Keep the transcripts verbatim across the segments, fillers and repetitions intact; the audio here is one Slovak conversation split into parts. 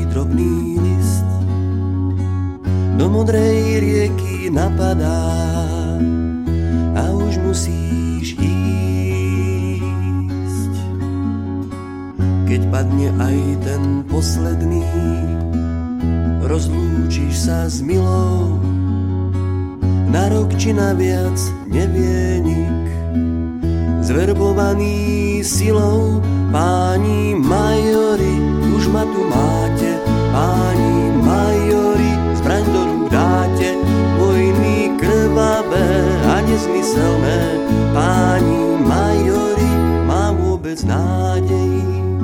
drobný list do modrej rieky napadá a už musíš ísť. Keď padne aj ten posledný, rozlúčiš sa s milou, na rok či na viac nevie nik, zverbovaný silou. Páni majori, už ma tu máte, páni majori, zbraň do rúk dáte, vojny krvavé a nezmyselné. Páni majori, má vôbec nádej?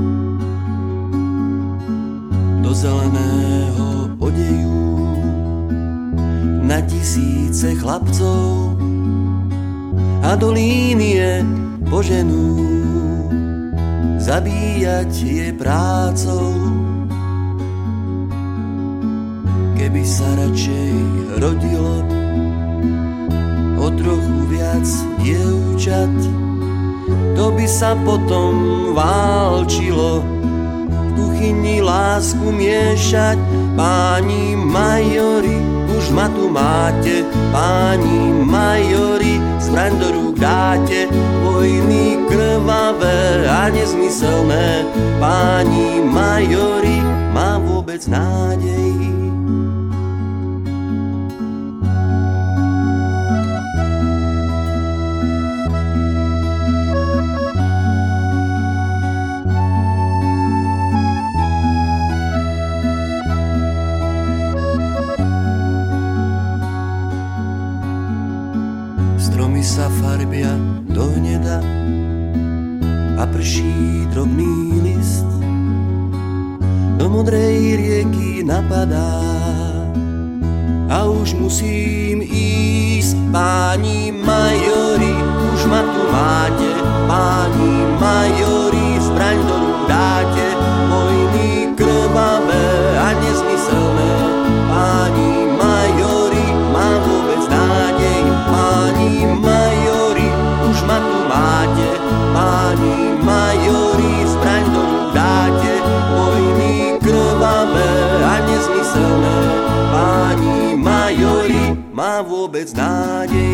Do zeleného odejú na tisíce chlapcov a do línie poženú. Zabíjať je prácou. Keby sa radšej rodilo o trochu viac dievčat, to by sa potom válčilo v kuchyni lásku miešať. Páni majori, už ma tu máte, páni majori, zbraň do rúk dáte, vojny krvavé a nezmyselné. Páni majori, má vôbec nádej? Stromy sa farbia do hneda a prší drobný list do modrej rieky napadá a už musím ísť. Páni majori, už ma tu máte, páni majori, zbraň do rúk dáte, vojny krvavé a nezmyselné. Páni majori, mám vôbec nádej? Páni majori, už ma tu máte, páni majori, zbraň do rúk dáte, vojny krvavé a nezmyselné. Páni majori, má vôbec nádej?